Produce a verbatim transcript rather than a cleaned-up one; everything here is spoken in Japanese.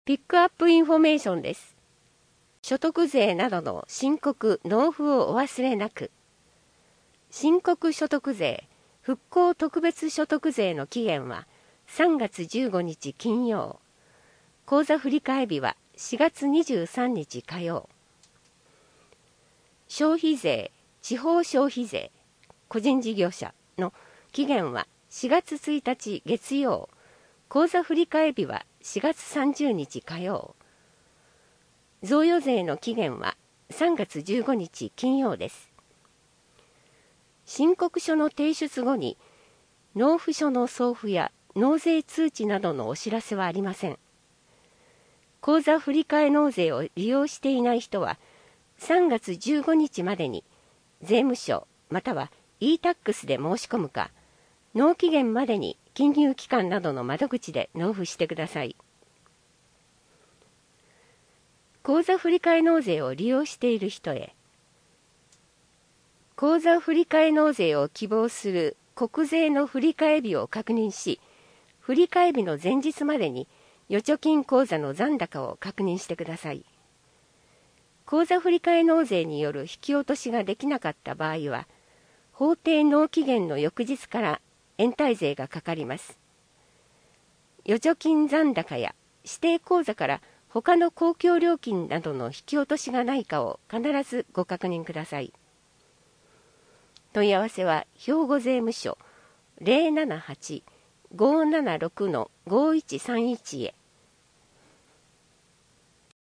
ピックアップインフォメーションです。所得税などの申告・納付をお忘れなく。申告所得税、復興特別所得税の期限はさんがつじゅうごにち金曜。口座振替日はしがつにじゅうさんにち火曜。消費税、地方消費税、個人事業者の期限はしがつついたち月曜。口座振替日はしがつさんじゅうにち火曜。贈与税の期限はさんがつじゅうごにち金曜です。申告書の提出後に納付書の送付や納税通知などのお知らせはありません。口座振替納税を利用していない人はさんがつじゅうごにちまでに税務署または イータックス で申し込むか、納期限までに金融機関などの窓口で納付してください。口座振替納税を利用している人へ。口座振替納税を希望する国税の振替日を確認し、振替日の前日までに預貯金口座の残高を確認してください。口座振替納税による引き落としができなかった場合は、法定納期限の翌日から延滞税がかかります。預貯金残高や指定口座から他の公共料金などの引き落としがないかを必ずご確認ください。問い合わせは兵庫税務署 ゼロななはち ごーななろく ごーいちさんいち へ。